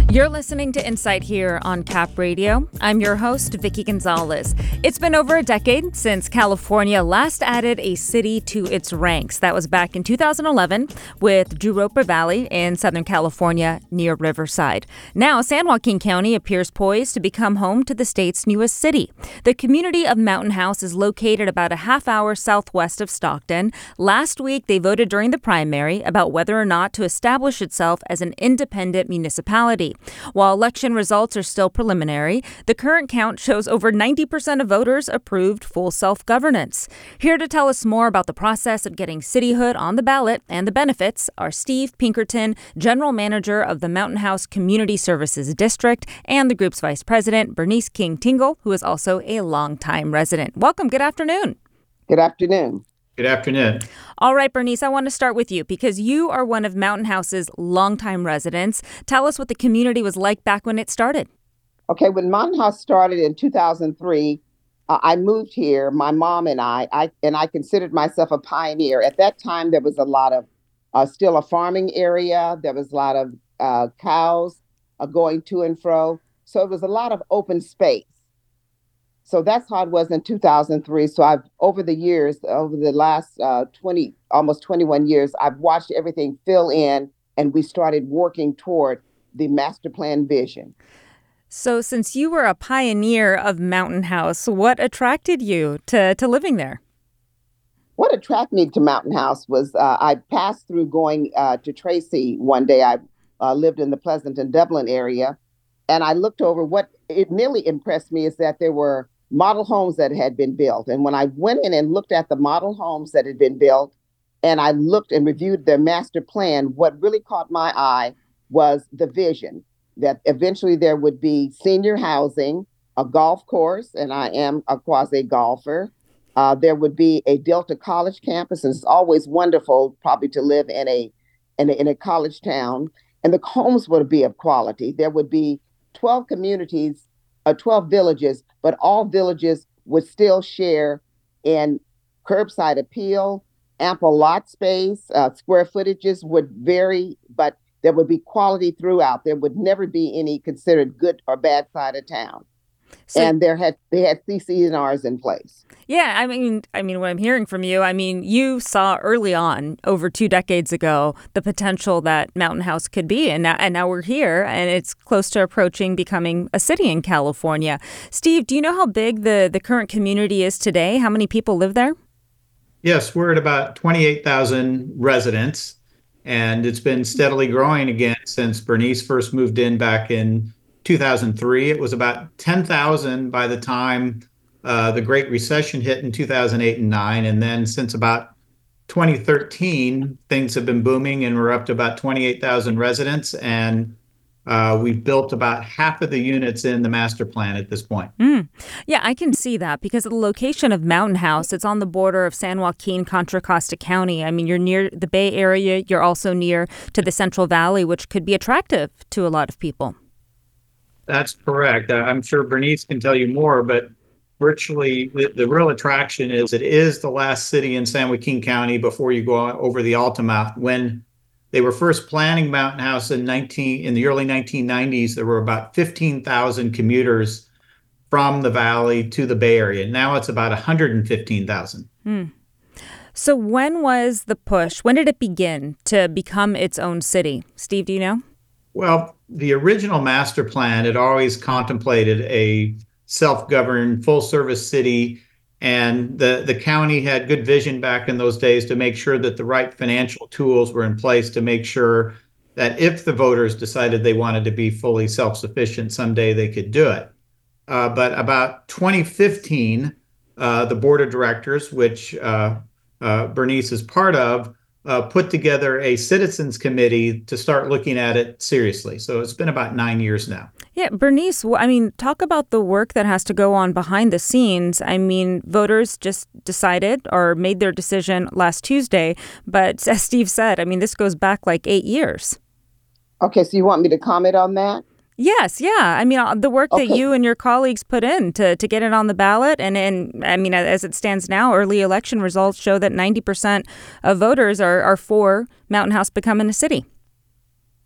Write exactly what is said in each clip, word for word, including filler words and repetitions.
You're listening to Insight here on Cap Radio. I'm your host, Vicky Gonzalez. It's been over a decade since California last added a city to its ranks. That was back in two thousand eleven with Jurupa Valley in Southern California near Riverside. Now, San Joaquin County appears poised to become home to the state's newest city. The community of Mountain House is located about a half hour southwest of Stockton. Last week, they voted during the primary about whether or not to establish itself as an independent municipality. While election results are still preliminary, the current count shows over ninety percent of voters approved full self-governance. Here to tell us more about the process of getting cityhood on the ballot and the benefits are Steve Pinkerton, General Manager of the Mountain House Community Services District, and the group's Vice President, Bernice King-Tingle, who is also a longtime resident. Welcome. Good afternoon. Good afternoon. Good afternoon. All right, Bernice, I want to start with you because you are one of Mountain House's longtime residents. Tell us what the community was like back when it started. Okay, when Mountain House started in two thousand three, uh, I moved here, my mom and I, I, and I considered myself a pioneer. At that time, there was a lot of, uh, still a farming area. There was a lot of uh, cows uh, going to and fro. So it was a lot of open space. So that's how it was in two thousand three. So I've, over the years, over the last uh, twenty, almost twenty-one years, I've watched everything fill in, and we started working toward the master plan vision. So since you were a pioneer of Mountain House, what attracted you to, to living there? What attracted me to Mountain House was uh, I passed through going uh, to Tracy one day. I uh, lived in the Pleasanton, Dublin area, and I looked over. What it really impressed me is that there were model homes that had been built. And when I went in and looked at the model homes that had been built, and I looked and reviewed their master plan, what really caught my eye was the vision that eventually there would be senior housing, a golf course, and I am a quasi golfer. Uh, there would be a Delta College campus, and it's always wonderful probably to live in a, in a, in a college town. And the homes would be of quality. There would be twelve communities, uh, twelve villages, but all villages would still share in curbside appeal, ample lot space, uh, square footages would vary, but there would be quality throughout. There would never be any considered good or bad side of town. So, and there had they had C C N Rs in place. Yeah, I mean, I mean, what I'm hearing from you, I mean, you saw early on, over two decades ago, the potential that Mountain House could be, and now, and now we're here, and it's close to approaching becoming a city in California. Steve, do you know how big the, the current community is today? How many people live there? Yes, we're at about twenty-eight thousand residents, and it's been steadily growing again since Bernice first moved in back in two thousand three. It was about ten thousand by the time uh, the Great Recession hit in two thousand eight and nine. And then since about twenty thirteen, things have been booming, and we're up to about twenty-eight thousand residents. And uh, we've built about half of the units in the master plan at this point. Mm. Yeah, I can see that because of the location of Mountain House. It's on the border of San Joaquin, Contra Costa County. I mean, you're near the Bay Area. You're also near to the Central Valley, which could be attractive to a lot of people. That's correct. I'm sure Bernice can tell you more, but virtually the, the real attraction is it is the last city in San Joaquin County before you go over the Altamont. When they were first planning Mountain House in nineteen in the early nineteen nineties, there were about fifteen thousand commuters from the valley to the Bay Area. Now it's about one hundred fifteen thousand. Hmm. So when was the push? When did it begin to become its own city? Steve, do you know? Well, the original master plan had always contemplated a self-governed, full-service city, and the, the county had good vision back in those days to make sure that the right financial tools were in place to make sure that if the voters decided they wanted to be fully self-sufficient someday, they could do it. Uh, but about twenty fifteen, uh, the board of directors, which uh, uh, Bernice is part of, Uh, put together a citizens committee to start looking at it seriously. So it's been about nine years now. Yeah, Bernice, I mean, talk about the work that has to go on behind the scenes. I mean, voters just decided or made their decision last Tuesday. But as Steve said, I mean, this goes back like eight years. Okay, so you want me to comment on that? Yes, yeah. I mean, uh, the work Okay. that you and your colleagues put in to, to get it on the ballot. And, and I mean, as it stands now, early election results show that ninety percent of voters are, are for Mountain House becoming a city.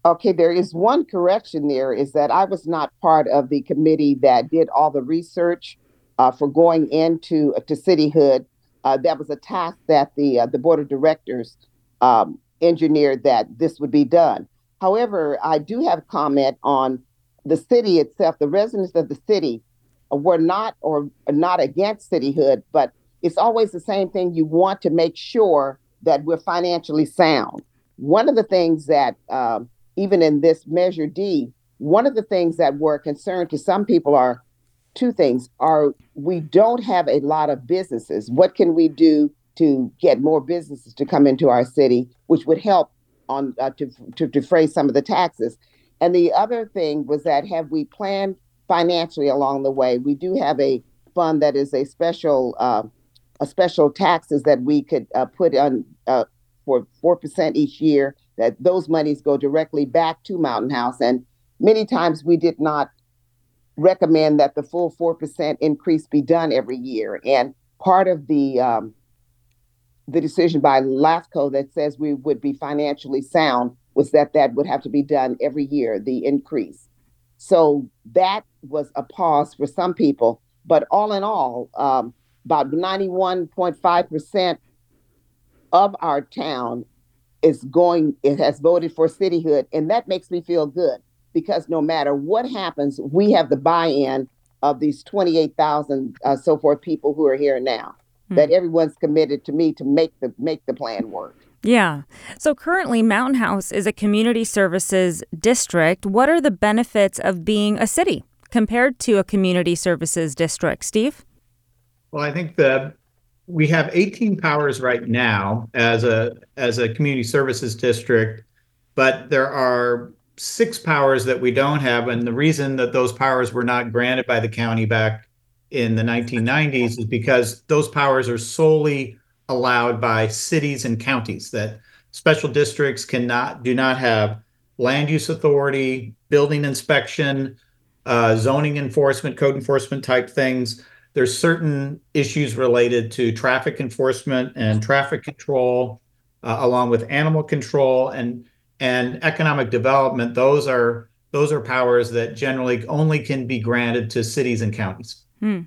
Okay, there is one correction there is that I was not part of the committee that did all the research uh, for going into uh, to cityhood. Uh, that was a task that the uh, the board of directors um, engineered that this would be done. However, I do have comment on the city itself. The residents of the city uh, were not or not against cityhood, but it's always the same thing. You want to make sure that we're financially sound. One of the things that um, even in this Measure D, one of the things that were a concern to some people are two things. Are we don't have a lot of businesses. What can we do to get more businesses to come into our city, which would help on uh, to, to defray some of the taxes? And the other thing was that have we planned financially along the way? We do have a fund that is a special uh, a special taxes that we could uh, put on uh, for four percent each year, that those monies go directly back to Mountain House. And many times we did not recommend that the full four percent increase be done every year. And part of the um, the decision by LAFCO that says we would be financially sound was that that would have to be done every year, the increase. So that was a pause for some people. But all in all, um, about ninety-one point five percent of our town is going, it has voted for cityhood. And that makes me feel good because no matter what happens, we have the buy-in of these twenty-eight thousand uh, so forth people who are here now, hmm. that everyone's committed to me to make the make the plan work. Yeah. So currently, Mountain House is a community services district. What are the benefits of being a city compared to a community services district? Steve? Well, I think that we have eighteen powers right now as a as a community services district, but there are six powers that we don't have. And the reason that those powers were not granted by the county back in the nineteen nineties is because those powers are solely allowed by cities and counties, that special districts cannot do not have land use authority, building inspection, uh, zoning enforcement, code enforcement type things. There's certain issues related to traffic enforcement and traffic control, uh, along with animal control and and economic development. Those are those are powers that generally only can be granted to cities and counties. Hmm.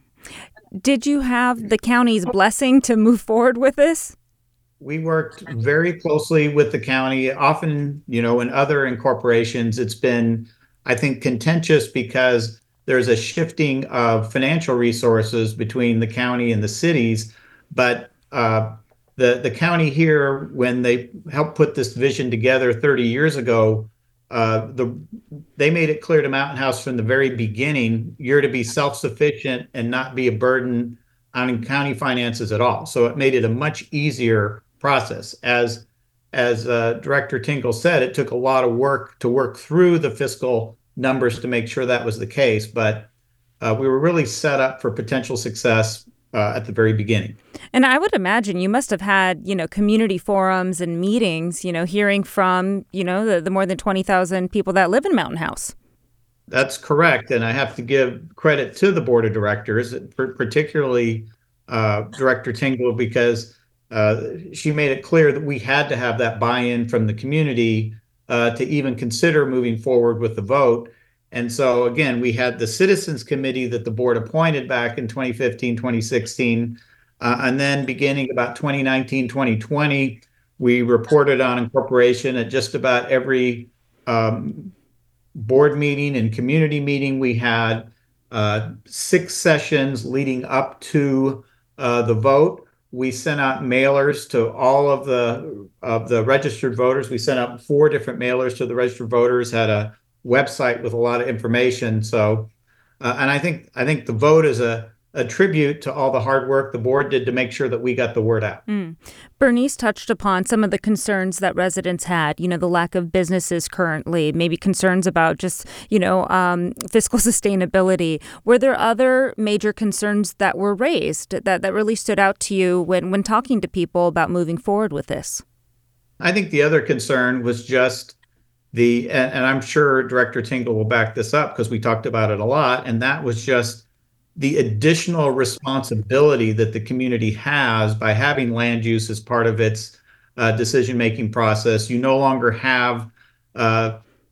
Did you have the county's blessing to move forward with this? We worked very closely with the county. Often, you know, in other incorporations, it's been, I think, contentious because there's a shifting of financial resources between the county and the cities. But uh, the the county here, when they helped put this vision together thirty years ago, uh, the they made it clear to Mountain House from the very beginning, you're to be self-sufficient and not be a burden on county finances at all. So it made it a much easier process. As as uh, Director Tingle said, it took a lot of work to work through the fiscal numbers to make sure that was the case, but uh, we were really set up for potential success uh, at the very beginning. And I would imagine you must have had, you know, community forums and meetings, you know, hearing from, you know, the, the more than twenty thousand people that live in Mountain House. That's correct. And I have to give credit to the board of directors, particularly uh, Director Tingle, because uh, she made it clear that we had to have that buy-in from the community uh, to even consider moving forward with the vote. And so, again, we had the Citizens Committee that the board appointed back in twenty fifteen, twenty sixteen. Uh, and then beginning about twenty nineteen, twenty twenty, we reported on incorporation at just about every um, board meeting and community meeting. We had uh, six sessions leading up to uh, the vote. We sent out mailers to all of the of the registered voters. We sent out four different mailers to the registered voters, had a website with a lot of information. So, uh, and I think I think the vote is a, a tribute to all the hard work the board did to make sure that we got the word out. Mm. Bernice touched upon some of the concerns that residents had, you know, the lack of businesses currently, maybe concerns about just, you know, um, fiscal sustainability. Were there other major concerns that were raised that, that really stood out to you when, when talking to people about moving forward with this? I think the other concern was just the, and, and I'm sure Director Tingle will back this up because we talked about it a lot, and that was just the additional responsibility that the community has by having land use as part of its uh, decision-making process. You no longer have uh,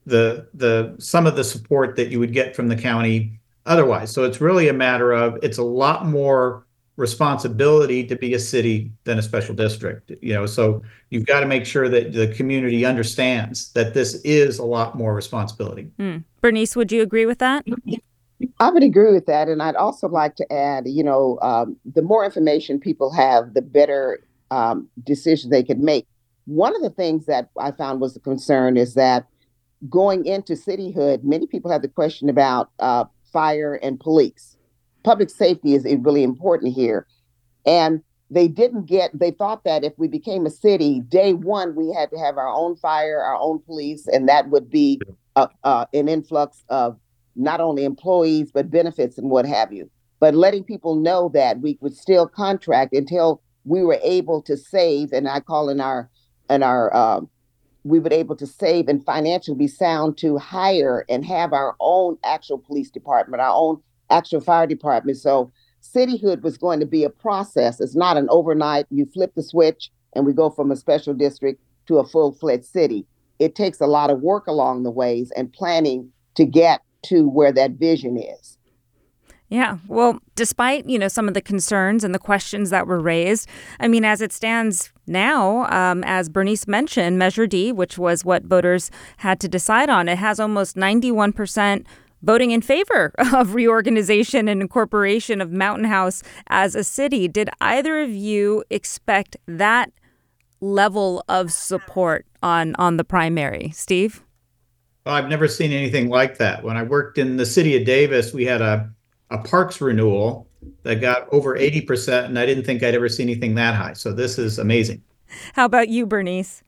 the the some of the support that you would get from the county otherwise. So it's really a matter of it's a lot more responsibility to be a city than a special district. You know, so you've got to make sure that the community understands that this is a lot more responsibility. Mm. Bernice, would you agree with that? I would agree with that. And I'd also like to add, you know, um, the more information people have, the better um, decisions they can make. One of the things that I found was a concern is that going into cityhood, many people have the question about uh, fire and police. Public safety is really important here. And they didn't get, they thought that if we became a city, day one, we had to have our own fire, our own police, and that would be a, uh, an influx of not only employees, but benefits and what have you. But letting people know that we would still contract until we were able to save, and I call in our, in our, um, we were able to save and financially be sound to hire and have our own actual police department, our own actual fire department. So cityhood was going to be a process. It's not an overnight, you flip the switch and we go from a special district to a full-fledged city. It takes a lot of work along the ways and planning to get to where that vision is. Yeah. Well, despite, you know, some of the concerns and the questions that were raised, I mean, as it stands now, um, as Bernice mentioned, Measure D, which was what voters had to decide on, it has almost ninety-one percent voting in favor of reorganization and incorporation of Mountain House as a city. Did either of you expect that level of support on, on the primary? Steve? Well, I've never seen anything like that. When I worked in the city of Davis, we had a, a parks renewal that got over eighty percent, and I didn't think I'd ever see anything that high. So this is amazing. How about you, Bernice?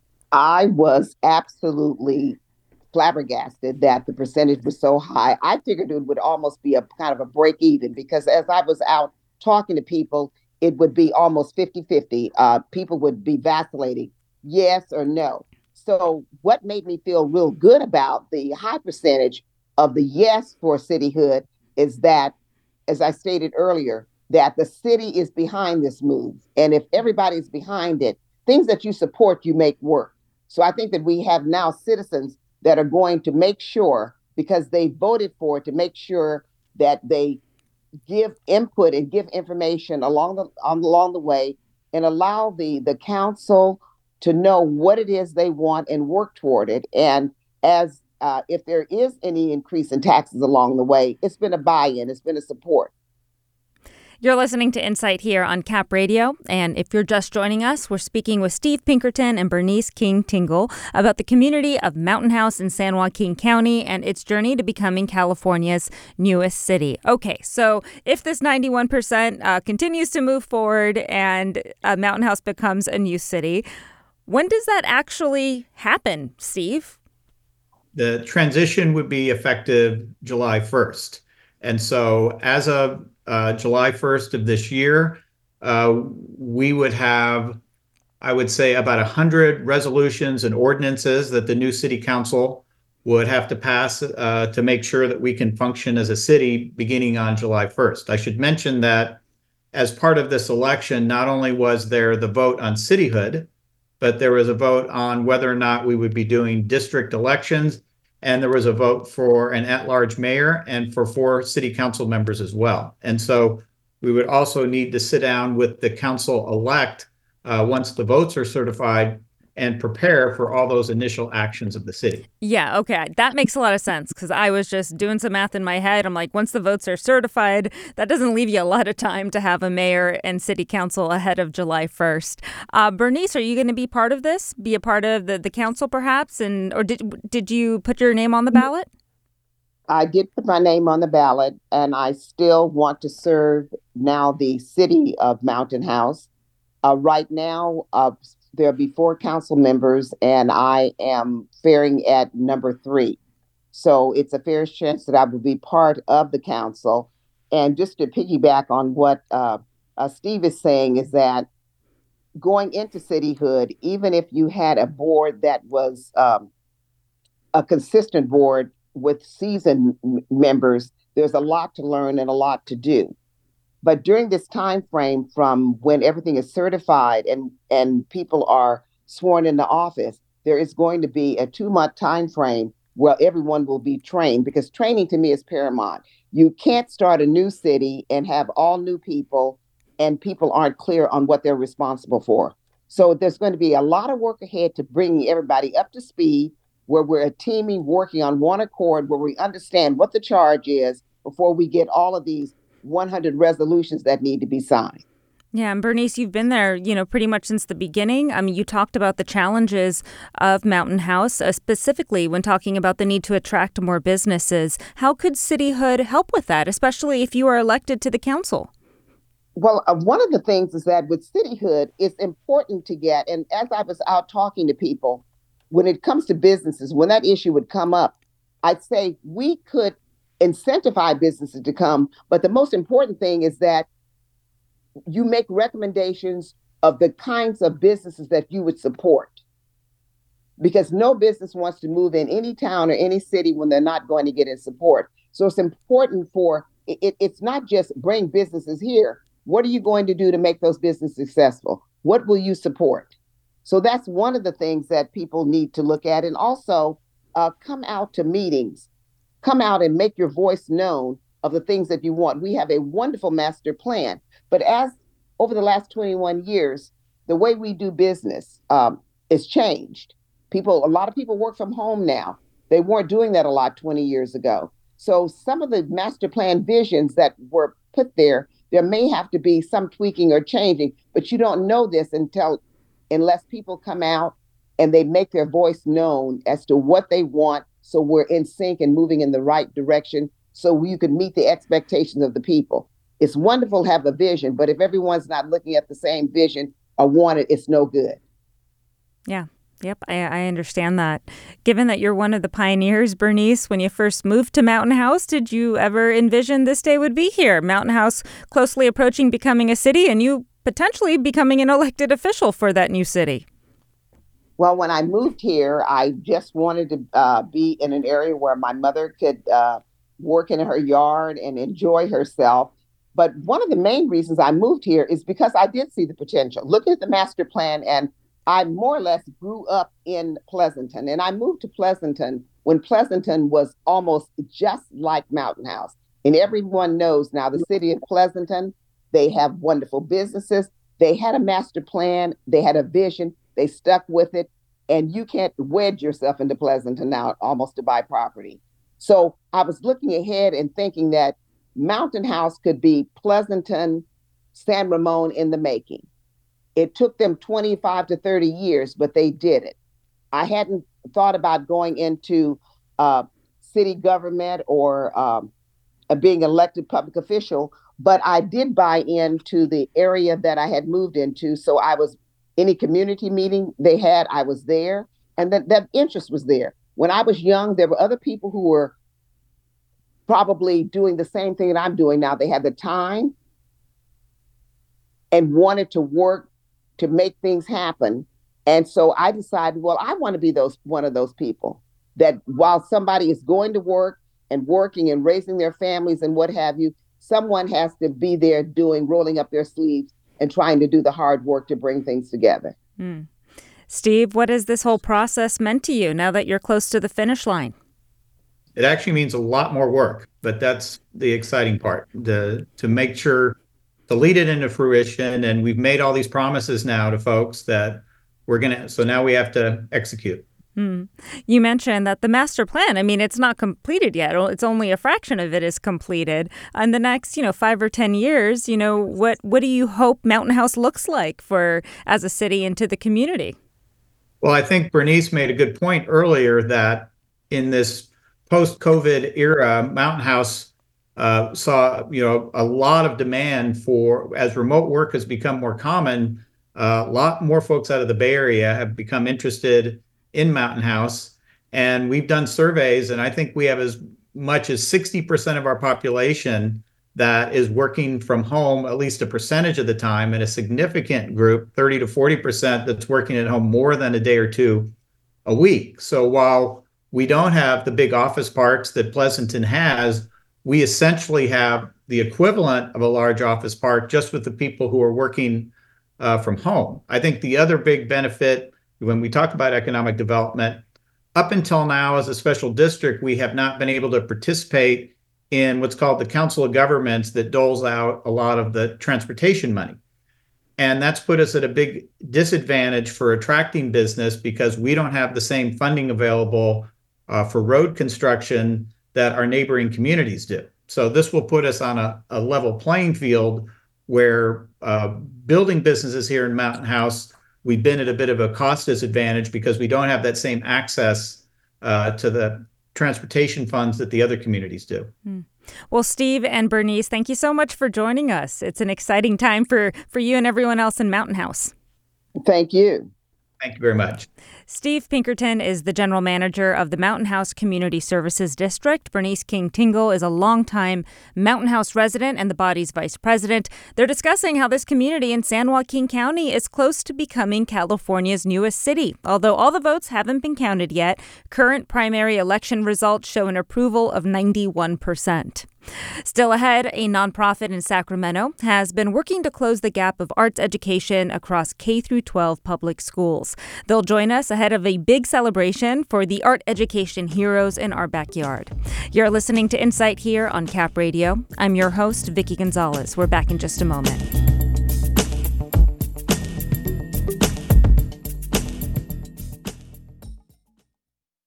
I was absolutely flabbergasted that the percentage was so high. I figured it would almost be a kind of a break even, because as I was out talking to people, it would be almost fifty-fifty. Uh, people would be vacillating, yes or no. So what made me feel real good about the high percentage of the yes for cityhood is that, as I stated earlier, that the city is behind this move. And if everybody's behind it, things that you support, you make work. So I think that we have now citizens that are going to make sure, because they voted for it, to make sure that they give input and give information along the on, along the way, and allow the the council to know what it is they want and work toward it. And as uh, if there is any increase in taxes along the way, it's been a buy-in, it's been a support. You're listening to Insight here on Cap Radio, and if you're just joining us, we're speaking with Steve Pinkerton and Bernice King-Tingle about the community of Mountain House in San Joaquin County and its journey to becoming California's newest city. Okay, so if this ninety-one percent uh, continues to move forward and uh, Mountain House becomes a new city, when does that actually happen, Steve? The transition would be effective July first. And so as of uh, July first of this year, uh, we would have, I would say, about one hundred resolutions and ordinances that the new city council would have to pass uh, to make sure that we can function as a city beginning on July first. I should mention that as part of this election, not only was there the vote on cityhood, but there was a vote on whether or not we would be doing district elections. And there was a vote for an at-large mayor and for four city council members as well. And so we would also need to sit down with the council-elect uh, once the votes are certified and prepare for all those initial actions of the city. Yeah, okay. That makes a lot of sense, because I was just doing some math in my head. I'm like, once the votes are certified, that doesn't leave you a lot of time to have a mayor and city council ahead of July first. Uh, Bernice, are you going to be part of this? Be a part of the, the council, perhaps? And or did did you put your name on the ballot? I did put my name on the ballot, and I still want to serve now the city of Mountain House. Uh, right now, uh, there'll be four council members, and I am faring at number three. So it's a fair chance that I will be part of the council. And just to piggyback on what uh, uh, Steve is saying, is that going into cityhood, even if you had a board that was um, a consistent board with seasoned m- members, there's a lot to learn and a lot to do. But during this time frame from when everything is certified and, and people are sworn into office, there is going to be a two-month time frame well, everyone will be trained, because training to me is paramount. You can't start a new city and have all new people and people aren't clear on what they're responsible for. So there's going to be a lot of work ahead to bring everybody up to speed, where we're a teaming, working on one accord, where we understand what the charge is before we get all of these one hundred resolutions that need to be signed. Yeah, and Bernice, you've been there, you know, pretty much since the beginning. I mean, you talked about the challenges of Mountain House, uh, specifically when talking about the need to attract more businesses. How could cityhood help with that, especially if you are elected to the council? Well, uh, one of the things is that with cityhood, it's important to get, and as I was out talking to people, when it comes to businesses, when that issue would come up, I'd say we could incentivize businesses to come. But the most important thing is that you make recommendations of the kinds of businesses that you would support. Because no business wants to move in any town or any city when they're not going to get its support. So it's important for, it, it's not just bring businesses here. What are you going to do to make those businesses successful? What will you support? So that's one of the things that people need to look at. And also uh, come out to meetings, come out and make your voice known of the things that you want. We have a wonderful master plan, but as over the last twenty-one years, the way we do business um, is changed. People, a lot of people work from home now. They weren't doing that a lot twenty years ago. So some of the master plan visions that were put there, there may have to be some tweaking or changing, but you don't know this until, unless people come out and they make their voice known as to what they want. So we're in sync and moving in the right direction, so you can meet the expectations of the people. It's wonderful to have a vision, but if everyone's not looking at the same vision or want it, it's no good. Yeah. Yep, I, I understand that. Given that you're one of the pioneers, Bernice, when you first moved to Mountain House, did you ever envision this day would be here? Mountain House closely approaching becoming a city and you potentially becoming an elected official for that new city. Well, when I moved here, I just wanted to uh, be in an area where my mother could uh, work in her yard and enjoy herself. But one of the main reasons I moved here is because I did see the potential. Looking at the master plan, and I more or less grew up in Pleasanton, and I moved to Pleasanton when Pleasanton was almost just like Mountain House. And everyone knows now the city of Pleasanton, they have wonderful businesses. They had a master plan. They had a vision. They stuck with it. And you can't wedge yourself into Pleasanton now almost to buy property. So I was looking ahead and thinking that Mountain House could be Pleasanton, San Ramon in the making. It took them twenty-five to thirty years, but they did it. I hadn't thought about going into uh, city government or um, uh, being elected public official, but I did buy into the area that I had moved into. So I was, any community meeting they had, I was there, and that, that interest was there. When I was young, there were other people who were probably doing the same thing that I'm doing now. They had the time and wanted to work to make things happen. And so I decided, well, I want to be those one of those people that while somebody is going to work and working and raising their families and what have you, someone has to be there doing, rolling up their sleeves and trying to do the hard work to bring things together. Mm. Steve, what has this whole process meant to you now that you're close to the finish line? It actually means a lot more work, but that's the exciting part, the, to make sure to lead it into fruition. And we've made all these promises now to folks that we're going to, so now we have to execute. Hmm. You mentioned that the master plan, I mean, it's not completed yet. It's only a fraction of it is completed. In the next, you know, five or ten years, you know, what, what do you hope Mountain House looks like for as a city and to the community? Well, I think Bernice made a good point earlier that in this post-COVID era, Mountain House uh, saw, you know, a lot of demand for, as remote work has become more common, uh, a lot more folks out of the Bay Area have become interested in Mountain House. And we've done surveys, and I think we have as much as sixty percent of our population that is working from home at least a percentage of the time, and a significant group, thirty to forty percent, that's working at home more than a day or two a week. So while we don't have the big office parks that Pleasanton has, we essentially have the equivalent of a large office park just with the people who are working uh, from home. I think the other big benefit when we talk about economic development, up until now, as a special district, we have not been able to participate in what's called the Council of Governments that doles out a lot of the transportation money. And that's put us at a big disadvantage for attracting business because we don't have the same funding available uh, for road construction that our neighboring communities do. So this will put us on a, a level playing field where uh, building businesses here in Mountain House, we've been at a bit of a cost disadvantage because we don't have that same access uh, to the transportation funds that the other communities do. Mm. Well, Steve and Bernice, thank you so much for joining us. It's an exciting time for, for you and everyone else in Mountain House. Thank you. Thank you very much. Steve Pinkerton is the general manager of the Mountain House Community Services District. Bernice King-Tingle is a longtime Mountain House resident and the body's vice president. They're discussing how this community in San Joaquin County is close to becoming California's newest city. Although all the votes haven't been counted yet, current primary election results show an approval of ninety-one percent. Still ahead, a nonprofit in Sacramento has been working to close the gap of arts education across K through twelve public schools. They'll join us ahead of a big celebration for the art education heroes in our backyard. You're listening to Insight here on Cap Radio. I'm your host, Vicki Gonzalez. We're back in just a moment.